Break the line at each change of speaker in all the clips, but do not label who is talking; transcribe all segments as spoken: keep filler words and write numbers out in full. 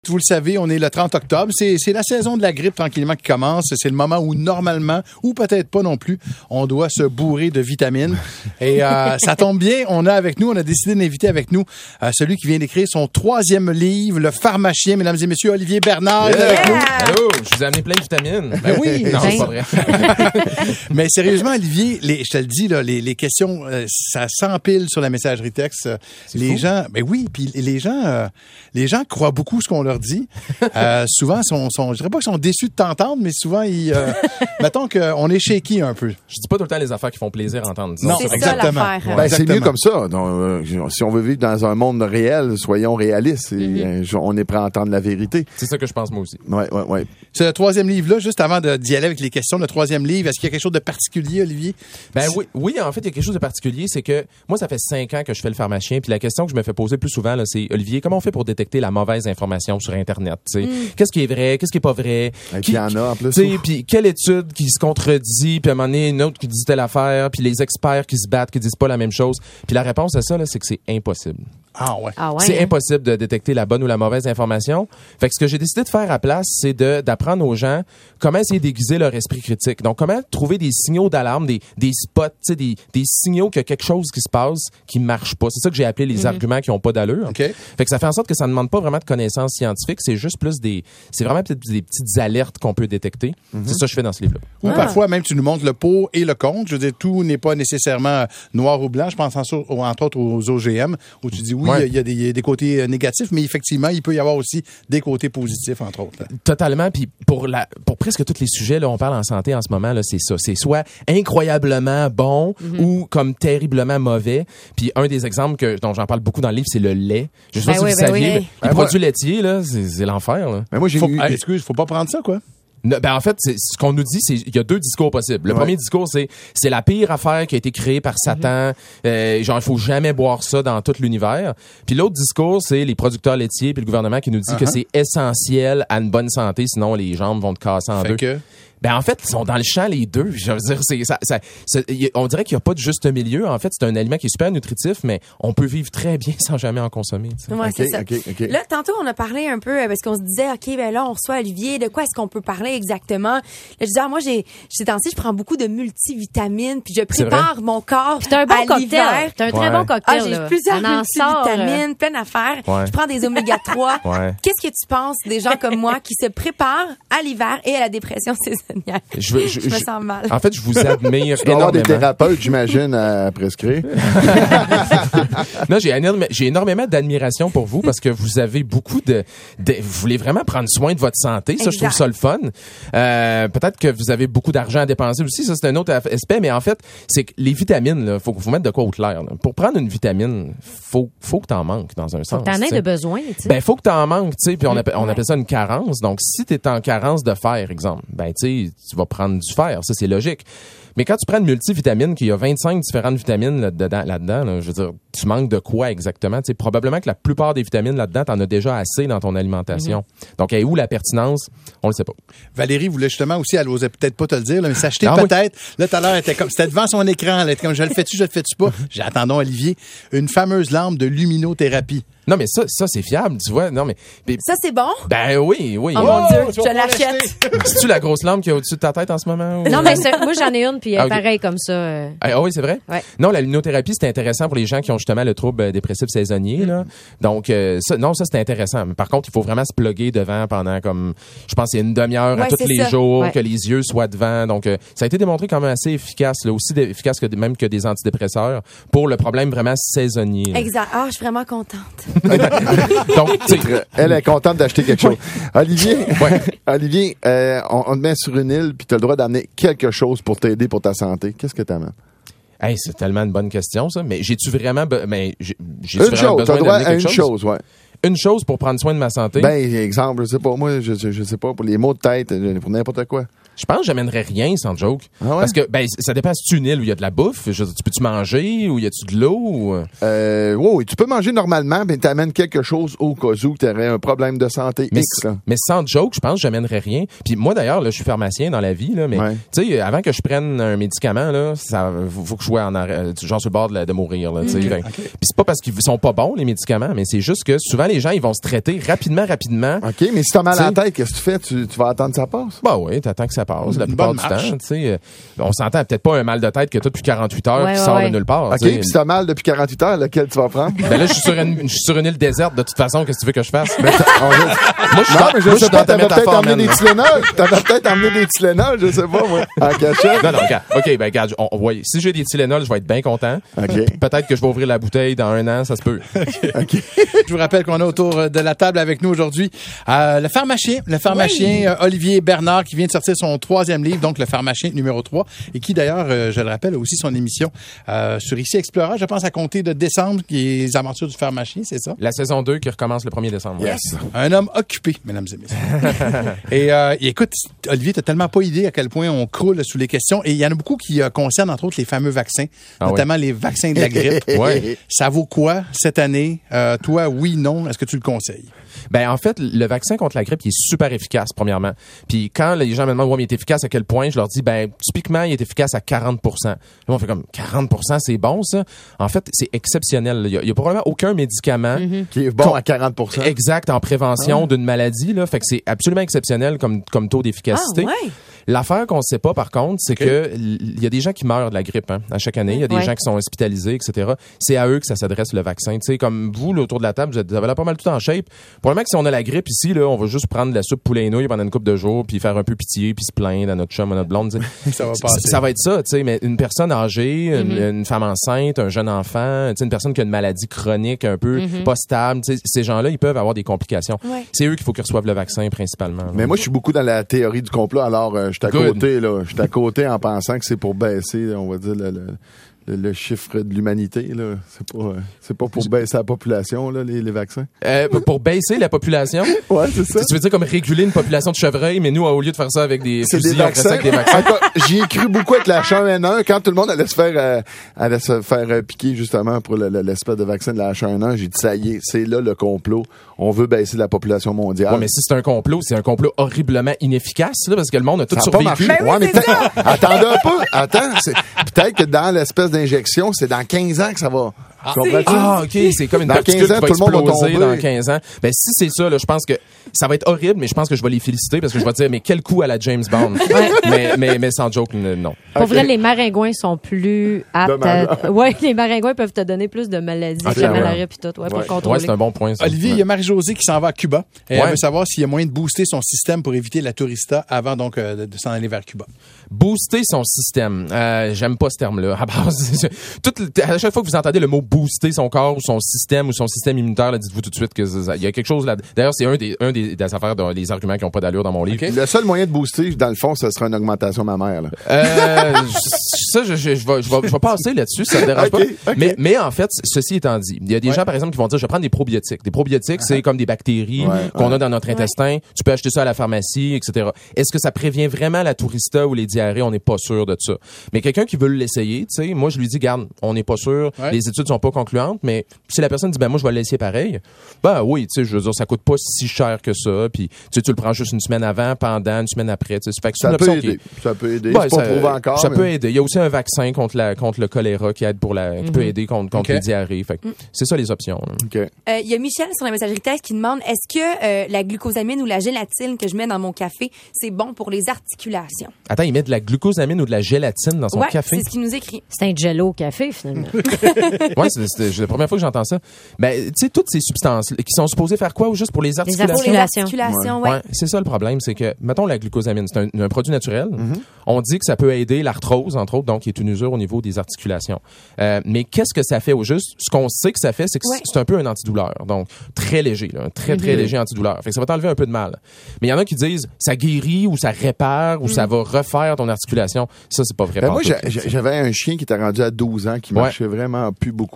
Vous le savez, on est le trente octobre. C'est, c'est la saison de la grippe tranquillement qui commence. C'est le moment où normalement, ou peut-être pas non plus, on doit se bourrer de vitamines. Et euh, ça tombe bien, on a avec nous, on a décidé d'inviter avec nous euh, celui qui vient d'écrire son troisième livre, Le Pharmacien, mesdames et messieurs, Olivier Bernard.
Yeah.
Avec nous.
Allô, je vous ai amené plein de vitamines.
Ben oui.
Non, c'est pas vrai.
Mais sérieusement, Olivier, les, je te le dis, là, les, les questions, euh, ça s'empile sur la messagerie texte.
C'est
les
fou.
gens, ben oui, puis les gens, euh, les gens croient beaucoup ce qu'on leur dit. Euh, souvent, sont, sont, je dirais pas qu'ils sont déçus de t'entendre, mais souvent, ils, euh, mettons qu'on est shaky un peu.
Je dis pas tout le temps les affaires qui font plaisir à entendre.
Non,
c'est ça,
exactement.
l'affaire.
Ouais,
Ben, c'est
exactement.
mieux comme ça. Donc, euh, si on veut vivre dans un monde réel, soyons réalistes. Et,
Mm-hmm.
euh, on est prêt à entendre la vérité.
C'est ça que je pense moi aussi.
Ouais, ouais, ouais.
C'est le troisième livre-là, juste avant de, d'y aller avec les questions, le troisième livre, est-ce qu'il y a quelque chose de particulier, Olivier?
Ben oui, oui, en fait, il y a quelque chose de particulier, c'est que moi, ça fait cinq ans que je fais le pharmacien, puis la question que je me fais poser le plus souvent, là, c'est Olivier, comment on fait pour détecter la mauvaise information sur Internet? Tu sais? Qu'est-ce qui est vrai, qu'est-ce qui est pas vrai?
Et puis,
Qui-
il y en a en plus.
Tu sais, puis quelle étude qui se contredit, puis à un moment donné, une autre qui dit telle affaire, puis les experts qui se battent, qui disent pas la même chose. Puis la réponse à ça, là, c'est que c'est impossible.
Ah ouais.
Ah ouais,
C'est
hein?
impossible de détecter la bonne ou la mauvaise information. Fait que ce que j'ai décidé de faire à place, c'est de d'apprendre aux gens comment essayer d'aiguiser leur esprit critique. Donc, comment trouver des signaux d'alarme, des, des spots, tu sais, des, des signaux qu'il y a quelque chose qui se passe qui marche pas. C'est ça que j'ai appelé les arguments qui ont pas d'allure.
OK.
Fait que ça fait en sorte que ça ne demande pas vraiment de connaissances scientifiques. C'est juste plus des, c'est vraiment peut-être des petites alertes qu'on peut détecter. C'est ça que je fais dans ce livre-là.
Ou
Ah.
parfois, même, tu nous montres le pour et le contre. Je veux dire, tout n'est pas nécessairement noir ou blanc. Je pense en so- entre autres aux O G M, où tu dis oui, il
Ouais.
y a, des, il y a des côtés euh, négatifs, mais effectivement, il peut y avoir aussi des côtés positifs, entre autres. là.
Totalement. Puis pour la, pour presque tous les sujets, là, on parle en santé en ce moment, là, c'est ça. C'est soit incroyablement bon ou comme terriblement mauvais. Puis un des exemples que, dont j'en parle beaucoup dans le livre, c'est le lait. Je sais
Ben
pas si
oui,
vous
ben
saviez,
oui.
mais les
Ben,
produits laitiers, là, c'est, c'est l'enfer, là.
Mais moi, j'ai
Faut,
eu-
ah, excuse, faut pas prendre ça, quoi.
Ne- Ben en fait, c'est, ce qu'on nous dit, c'est il y a deux discours possibles. Le
Ouais.
premier discours, c'est c'est la pire affaire qui a été créée par Satan. Euh, genre, il faut jamais boire ça dans tout l'univers. Puis l'autre discours, c'est les producteurs laitiers puis le gouvernement qui nous dit que
Uh-huh.
c'est essentiel à une bonne santé, sinon les jambes vont te casser en
Fait
deux.
que,
Ben en fait, ils sont dans le champ les deux. Je veux dire, c'est ça, ça, ça- y- on dirait qu'il n'y a pas de juste milieu. En fait, c'est un aliment qui est super nutritif, mais on peut vivre très bien sans jamais en consommer. tu sais.
Ouais,
OK,
c'est ça.
OK, OK.
Là, tantôt, on a parlé un peu, euh, parce qu'on se disait, OK, ben là, on reçoit Olivier, de quoi est-ce qu'on peut parler exactement? Là, je disais, ah, moi, j'ai, ces temps-ci, je prends beaucoup de multivitamines, puis je
C'est
prépare mon corps
C'est un bon
à
cocktail.
l'hiver.
C'est un très
Ouais.
bon
Ah,
cocktail.
j'ai
là.
plusieurs
On en sort, euh,
multivitamines, plein d'affaires.
Ouais.
Je prends des oméga trois.
Ouais.
Qu'est-ce que tu penses des gens comme moi qui se préparent à l'hiver et à la dépression saisonnière?
Je, veux- je,
Je me
je-
sens mal.
En fait, je vous admire
Tu dois avoir des
énormément.
thérapeutes, j'imagine, à prescrire.
Non, j'ai, énorme- j'ai énormément d'admiration pour vous parce que vous avez beaucoup de, de- vous voulez vraiment prendre soin de votre santé. Ça, je trouve
Exact.
ça le fun. Euh, peut-être que vous avez beaucoup d'argent à dépenser aussi. Ça, c'est un autre aspect. Mais en fait, c'est que les vitamines, là, faut que vous mettre de quoi au clair. Là. Pour prendre une vitamine, faut, faut que t'en manques dans un sens.
T'en
tu
as
sais.
de besoin, tu sais.
Ben, faut que t'en manques, tu sais, puis on appelle, on appelle ça une carence. Donc, si t'es en carence de fer, exemple, ben, tu sais, tu vas prendre du fer. Ça, c'est logique. Mais quand tu prends une multivitamine, qu'il y a vingt-cinq différentes vitamines là-dedans, là-dedans là, je veux dire, tu manques de quoi exactement? Tu sais, probablement que la plupart des vitamines là-dedans, t'en as déjà assez dans ton alimentation. Donc, elle est où la pertinence? On le sait pas.
Valérie voulait justement aussi, elle osait peut-être pas te le dire, là, mais s'acheter
Ah oui.
peut-être. Là, tout à l'heure, elle était comme, c'était devant son écran. Elle était comme, je le fais-tu, je le fais-tu pas? J'ai attendons, Olivier, une fameuse lampe de luminothérapie.
Non, mais ça, ça, c'est fiable, tu vois. Non, mais, mais-
Ça, c'est bon?
ben oui, oui.
Oh, mon Dieu,
tu
je
vas pouvoir
l'achète.
l'acheter.
C'est-tu la grosse lampe qu'il y a au-dessus de ta tête en ce moment? ou-
Non, mais c'est- moi, j'en ai une, puis elle
Ah,
est
ok.
pareil comme ça. euh.
Ah ah oui, c'est vrai?
Ouais.
Non, la luminothérapie, c'est intéressant pour les gens qui ont justement le trouble euh, dépressif saisonnier. Là. Donc, euh, ça, non, ça, c'est intéressant. Mais par contre, il faut vraiment se plugger devant pendant comme, je pense, c'est une demi-heure à
Ouais,
tous
c'est
les
ça.
jours,
Ouais.
que les yeux soient devant. Donc, euh, ça a été démontré quand même assez efficace, là, aussi dé- efficace que des- même que des antidépresseurs pour le problème vraiment saisonnier. là.
Exact. Ah, je suis vraiment contente.
Donc, tu sais,
Elle est contente d'acheter quelque chose. Olivier,
Ouais.
Olivier, euh, on, on te met sur une île puis tu as le droit d'amener quelque chose pour t'aider pour ta santé. Qu'est-ce que tu amènes?
hey, c'est tellement une bonne question, ça. Mais j'ai-tu vraiment, be- mais j'ai, j'ai-tu
Une
vraiment
chose, tu
besoin
as le droit
d'amener
à
quelque
une
chose?
chose, ouais.
Une chose pour prendre soin de ma santé?
Ben, exemple, je sais pas, moi, je, je, je sais pas, pour les maux de tête, euh, pour n'importe quoi.
Je pense que j'amènerais rien sans joke.
Ah ouais?
Parce que, ben, ça dépend si c'est une île où il y a de la bouffe. Je veux dire, tu peux-tu manger ou y a-tu de l'eau? Ou...
Euh, oui, tu peux manger normalement, mais t'amènes quelque chose au cas où t'aurais un problème de santé
Mais,
X, là.
mais sans joke, je pense que j'amènerais rien. Puis moi, d'ailleurs, là, je suis pharmacien dans la vie, là, mais
Ouais.
tu sais, avant que je prenne un médicament, là, ça faut, faut que je sois en arrêt, genre sur le bord de, la- de mourir, là, tu sais.
Okay.
Fait-
Okay.
Puis c'est pas parce qu'ils sont pas bons, les médicaments, mais c'est juste que souvent, les gens, ils vont se traiter rapidement, rapidement.
OK, mais si t'as mal à la
T'sais-
tête, qu'est-ce que tu fais? Tu, tu vas attendre que ça passe?
Bah oui, t'attends que ça passe la
Une
plupart
bonne
du
marche.
temps. Tu sais, euh, on s'entend peut-être pas un mal de tête que t'as depuis quarante-huit heures
Ouais,
qui
ouais,
sort
ouais.
de nulle part.
OK,
tu sais.
puis si t'as mal depuis quarante-huit heures, lequel tu vas prendre?
Ben là, je suis sur une, je suis sur une île déserte de toute façon. Qu'est-ce que tu veux que je fasse?
On va-
moi, je suis
Non,
dans-
mais je
moi,
sais
suis
pas,
dans ta
t'avais peut-être
métaphore,
emmené
man.
des Tylenol. T'avais peut-être emmené des Tylenol, je sais pas, moi. En cachette.
Non, non, regarde. OK, ben, regarde, on, on va- si j'ai des Tylenol, je vais être bien content.
OK.
Peut-être que je vais ouvrir la bouteille dans un an, ça se peut.
OK.
Je vous rappelle qu'on a autour de la table avec nous aujourd'hui euh, le pharmacien, le pharmacien euh, Olivier Bernard qui vient de sortir son troisième livre, donc le pharmacien numéro trois, et qui d'ailleurs, euh, je le rappelle, a aussi son émission euh, sur Ici Explorer, je pense à compter de décembre, qui est les aventures du pharmacien, c'est ça?
La saison deux qui recommence le premier décembre.
Yes.
Un homme occupé, mesdames et messieurs. et, euh, et écoute, Olivier, t'as tellement pas idée à quel point on croule sous les questions. Et il y en a beaucoup qui euh, concernent, entre autres, les fameux vaccins,
Ah
notamment les vaccins de la grippe.
Ouais.
Ça vaut quoi cette année? Euh, toi, oui, non? Est-ce que tu le conseilles?
Ben, en fait, le vaccin contre la grippe, il est super efficace, premièrement. Puis quand les gens me demandent, ouais, mais il est efficace à quel point, je leur dis, ben, typiquement, il est efficace à quarante pour cent. Là, on fait comme, quarante pour cent, c'est bon, ça? En fait, c'est exceptionnel. Il y a, il y a probablement aucun médicament
Qui est bon à quarante pour cent.
exact en prévention d'une maladie, là. Fait que c'est absolument exceptionnel comme, comme taux d'efficacité.
Ah, ouais.
L'affaire qu'on ne sait pas, par contre, c'est que il y a des gens qui meurent de la grippe, hein, à chaque année. Il y a des
Ouais.
gens qui sont hospitalisés, et cetera. C'est à eux que ça s'adresse le vaccin. Tu sais, comme vous, là, autour de la table, vous êtes- vous avez là pas mal tout en shape. Probablement que si on a la grippe ici, là, on va juste prendre de la soupe poulet et nouilles pendant une couple de jours, puis faire un peu pitié, puis se plaindre à notre chum, à notre blonde. tu sais.
Ça va
C-
passer.
Ça va être ça, tu sais. Mais une personne âgée, une, une femme enceinte, un jeune enfant, tu sais, une personne qui a une maladie chronique un peu pas stable, tu sais, ces gens-là, ils peuvent avoir des complications.
Ouais.
C'est eux qu'il faut qu'ils reçoivent le vaccin principalement. là.
Mais moi, je suis beaucoup dans la théorie du complot. Alors, euh, je suis à
Good.
côté, là. Je suis à côté en pensant que c'est pour baisser, on va dire, le, le, le, le chiffre de l'humanité, là. C'est pas, euh, c'est pas pour baisser la population, là, les, les vaccins.
Euh, pour baisser la population.
Ouais, c'est ça.
Tu veux dire comme réguler une population de chevreuils, mais nous, au lieu de faire ça avec des
C'est des
fusils, on fait ça
vaccins.
avec des vaccins.
Encore, j'y ai cru beaucoup avec la H un N un. Quand tout le monde allait se faire, euh, allait se faire euh, piquer justement pour le- le- l'espèce de vaccin de la H un N un, j'ai dit ça y est, c'est là le complot. On veut baisser la population mondiale.
Ouais, mais si c'est un complot, c'est un complot horriblement inefficace, là, parce que le monde a tout
ça a pas
survécu.
marché. Ouais, mais peut-être- attendez un peu. Attends, c'est- peut-être que dans l'espèce d'injection, c'est dans quinze ans que ça va. Comprends-tu?
Ah, OK, c'est comme une
Dans
particule
quinze ans,
qui va
tout le monde va
exploser
tomber.
dans quinze ans. Ben, si c'est ça, là, je pense que ça va être horrible, mais je pense que je vais les féliciter parce que je vais dire, mais quel coup à la James Bond. mais, mais, mais sans joke, n- non.
Pour
Ok.
vrai, les maringouins sont plus aptes
Dommage.
à... Ouais, les maringouins peuvent te donner plus de maladies
Ok,
que la
ouais.
malaria puis tout, ouais, pour
Ouais.
contrôler.
Ouais, c'est un bon point, ça.
Olivier, il y a Marie-Josée qui s'en va à Cuba. Et
Ouais.
Elle veut savoir s'il y a moyen de booster son système pour éviter la tourista avant donc euh, de, de s'en aller vers Cuba.
Booster son système. Euh, j'aime pas ce terme-là. À base, toute, à chaque fois que vous entendez le mot booster son corps ou son système ou son système immunitaire, là, dites-vous tout de suite que ça- il y a quelque chose là. D'ailleurs, c'est un des, un des, des affaires, dans, des arguments qui ont pas d'allure dans mon livre.
Ok.
Le seul moyen de booster, dans le fond, ce serait une augmentation mammaire, là.
Euh, ça, je, je, je, vais, je, vais, je vais passer là-dessus, ça ne dérange
Ok,
pas.
ok.
Mais, mais en fait, ceci étant dit, il y a des
Ouais.
gens, par exemple, qui vont dire, je vais prendre des probiotiques. Des probiotiques, c'est comme des bactéries
Ouais,
qu'on
ouais.
a dans notre intestin. Tu peux acheter ça à la pharmacie, et cetera. Est-ce que ça prévient vraiment la tourista ou les diarrhées? On n'est pas sûr de ça. Mais quelqu'un qui veut l'essayer, tu sais, moi, je lui dis, garde, on n'est pas sûr.
Ouais.
Les études sont pas concluantes, mais si la personne dit, ben, moi, je vais l'essayer pareil, ben oui, tu sais, je veux dire, ça coûte pas si cher que ça. Puis, tu sais, tu le prends juste une semaine avant, pendant, une semaine après. Tu sais, fait que c'est
Ça
une
peut
option qui est-
aider. Ça peut aider.
Ouais,
c'est pas
ça,
prouvé encore.
ça
mais-
peut aider. Il y a aussi un vaccin contre la contre le choléra qui aide pour la qui peut aider contre contre
Ok.
les diarrhées. Fait que c'est ça les options. là.
OK.
Euh, Il y a Michel sur la messagerie texte qui demande est-ce que euh, la glucosamine ou la gélatine que je mets dans mon café, c'est bon pour les articulations?
Attends, il met de la glucosamine ou de la gélatine dans son
Ouais,
café.
c'est ce qu'il nous écrit.
C'est un jello au café, finalement.
Ouais, c'est c'est- c'est la première fois que j'entends ça. Ben, tu sais, toutes ces substances qui sont supposées faire quoi ou juste pour les articulations?
Pour les
Articulations.
articulations, ouais.
Ouais, c'est ça le problème, c'est que, mettons la glucosamine, c'est un, un produit naturel. On dit que ça peut aider l'arthrose, entre autres, donc qui est une usure au niveau des articulations. Euh, mais qu'est-ce que ça fait au juste? Ce qu'on sait que ça fait, c'est que
Ouais.
c'est un peu un antidouleur. Donc, très léger, là, un très, très léger antidouleur. Fait que ça va t'enlever un peu de mal. Mais il y en a qui disent, ça guérit ou ça répare ou ça va refaire ton articulation. Ça, c'est pas vrai.
Ben
pas
moi,
tout.
j'ai- j'ai- j'avais un chien qui était rendu à douze ans, qui
Ouais.
marchait vraiment plus beaucoup.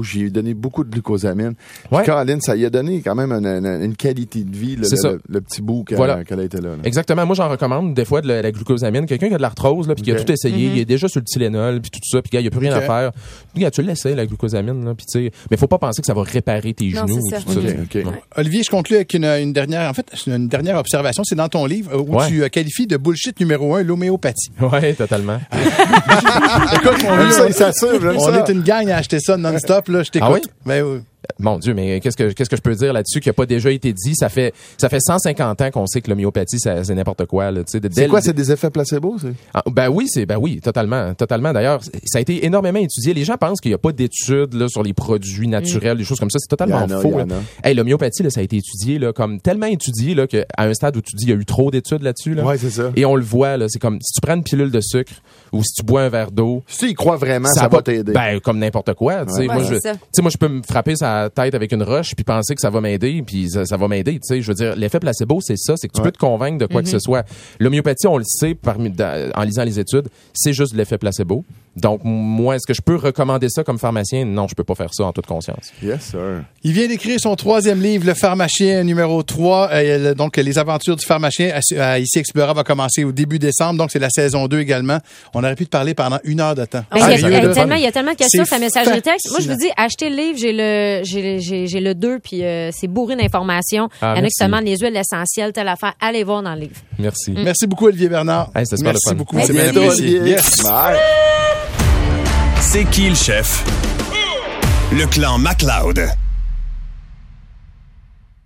beaucoup. J'ai donné beaucoup de glucosamine. Puis
Ouais.
Caroline, ça y a donné quand même une, une, une qualité de vie, là,
C'est
le,
ça.
le, le petit bout qu'elle,
Voilà.
qu'elle a été là. là.
Exactement. Moi, j'en recommande des fois de la, la glucosamine. Quelqu'un qui a de l'arthrose, là, puis qui a
Ok.
tout essayé,
Mm-hmm.
il est déjà sur le Tylenol, puis tout ça, puis gars, il n'y a plus rien
Ok.
à faire. Regarde, tu l'essayes, la glucosamine, là, puis tu sais, mais faut pas penser que ça va réparer tes
Non,
genoux.
c'est ça.
tout ça.
OK, OK.
Non.
Olivier, je conclue avec une, une dernière, en fait, une dernière observation. C'est dans ton livre où
Ouais.
tu euh, qualifies de bullshit numéro un l'homéopathie.
Ouais, totalement.
Écoute, mon
J'aime
vieux,
ça, il s'assure, j'aime
on
ça.
est une gang à acheter ça non-stop, là. Je t'écoute.
Ah oui?
Ben oui.
Mon Dieu, mais qu'est-ce que qu'est-ce que je peux dire là-dessus qui a pas déjà été dit? Ça fait ça fait cent cinquante ans qu'on sait que l'homéopathie, ça- c'est n'importe quoi. Là, tu sais, de- dès
C'est
le-
quoi, c'est des effets placebo, c'est?
Ah, ben oui, c'est ben oui, totalement, totalement. D'ailleurs, ça a été énormément étudié. Les gens pensent qu'il n'y a pas d'études là sur les produits naturels, des choses comme ça. C'est totalement
Il y en a,
faux.
il y
là.
en a.
Hey, l'homéopathie, là, ça a été étudié là, comme tellement étudié là qu'à un stade où tu dis il y a eu trop d'études là-dessus. Là.
Ouais, c'est ça.
Et on le voit là, c'est comme si tu prends une pilule de sucre ou si tu bois un verre d'eau.
Si tu y crois vraiment, ça,
a
va
pas-
t'aider.
Ben, comme n'importe quoi. Tu sais,
Ouais.
moi,
Ouais,
je,
c'est ça.
tu sais, moi, je peux me frapper sa tête avec une roche puis penser que ça va m'aider puis ça, ça va m'aider. Tu sais, je veux dire, l'effet placebo, c'est ça, c'est que tu
Ouais.
peux te convaincre de quoi que ce soit. L'homéopathie, on le sait parmi, dans- en lisant les études, c'est juste de l'effet placebo. Donc, moi, est-ce que je peux recommander ça comme pharmacien? Non, je peux pas faire ça en toute conscience.
Yes, sir.
Il vient d'écrire son troisième livre, Le Pharmacien numéro trois. Euh, donc, les aventures du pharmacien à, à Ici Explora va commencer au début décembre. Donc, c'est la saison deux également. On aurait pu te parler pendant une heure de temps.
Ben,
Ah,
il, y a,
sérieux,
il y a
là?
tellement, il y a tellement de questions
C'est
sur la messagerie texte. Moi, je vous
fascinant.
dis, achetez le livre. J'ai le, j'ai, j'ai, j'ai le deux, puis euh, c'est bourré d'informations.
Ah,
il y en a qui
merci.
se demandent les huiles essentielles, telle affaire. Allez voir dans le livre.
Merci.
Merci beaucoup, Olivier Bernard.
Hey, c'était super
Merci
le fun.
beaucoup.
Merci.
C'est bien
Bientôt,
apprécié.
Olivier.
Yes.
Bye.
C'est qui le chef? Le clan MacLeod.